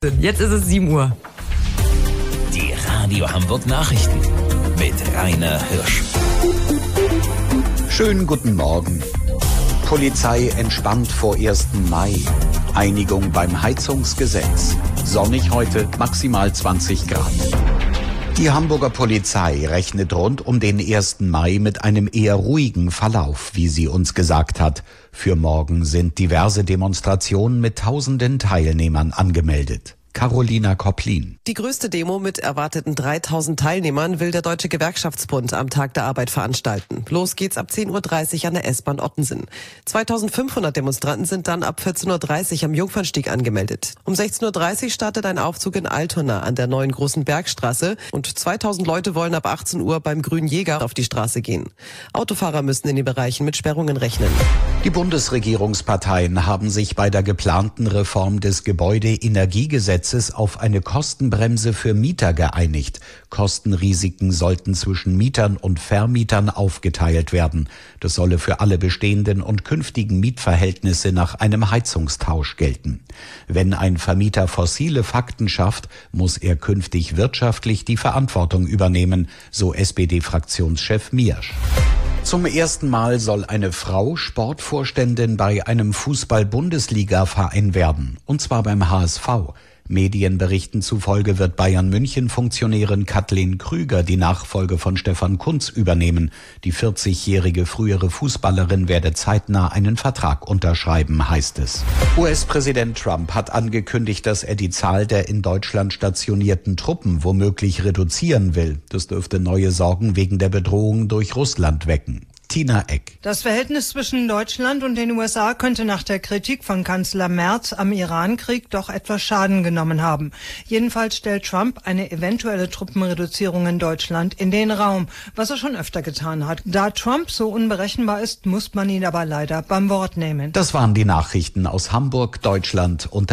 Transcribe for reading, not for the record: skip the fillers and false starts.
Jetzt ist es 7 Uhr. Die Radio Hamburg Nachrichten mit Rainer Hirsch. Schönen guten Morgen. Polizei entspannt vor 1. Mai. Einigung beim Heizungsgesetz. Sonnig heute, maximal 20 Grad. Die Hamburger Polizei rechnet rund um den 1. Mai mit einem eher ruhigen Verlauf, wie sie uns gesagt hat. Für morgen sind diverse Demonstrationen mit tausenden Teilnehmern angemeldet. Carolina Kopplin. Die größte Demo mit erwarteten 3000 Teilnehmern will der Deutsche Gewerkschaftsbund am Tag der Arbeit veranstalten. Los geht's ab 10.30 Uhr an der S-Bahn Ottensen. 2500 Demonstranten sind dann ab 14.30 Uhr am Jungfernstieg angemeldet. Um 16.30 Uhr startet ein Aufzug in Altona an der neuen Großen Bergstraße und 2000 Leute wollen ab 18 Uhr beim Grünen Jäger auf die Straße gehen. Autofahrer müssen in den Bereichen mit Sperrungen rechnen. Die Bundesregierungsparteien haben sich bei der geplanten Reform des Gebäudeenergiegesetzes auf eine Kostenbremse für Mieter geeinigt. Kostenrisiken sollten zwischen Mietern und Vermietern aufgeteilt werden. Das solle für alle bestehenden und künftigen Mietverhältnisse nach einem Heizungstausch gelten. Wenn ein Vermieter fossile Fakten schafft, muss er künftig wirtschaftlich die Verantwortung übernehmen, so SPD-Fraktionschef Miersch. Zum ersten Mal soll eine Frau Sportvorständin bei einem Fußball-Bundesliga-Verein werden, und zwar beim HSV. Medienberichten zufolge wird Bayern-München-Funktionärin Kathleen Krüger die Nachfolge von Stefan Kuntz übernehmen. Die 40-jährige frühere Fußballerin werde zeitnah einen Vertrag unterschreiben, heißt es. US-Präsident Trump hat angekündigt, dass er die Zahl der in Deutschland stationierten Truppen womöglich reduzieren will. Das dürfte neue Sorgen wegen der Bedrohung durch Russland wecken. Tina Eck. Das Verhältnis zwischen Deutschland und den USA könnte nach der Kritik von Kanzler Merz am Irankrieg doch etwas Schaden genommen haben. Jedenfalls stellt Trump eine eventuelle Truppenreduzierung in Deutschland in den Raum, was er schon öfter getan hat. Da Trump so unberechenbar ist, muss man ihn aber leider beim Wort nehmen. Das waren die Nachrichten aus Hamburg, Deutschland und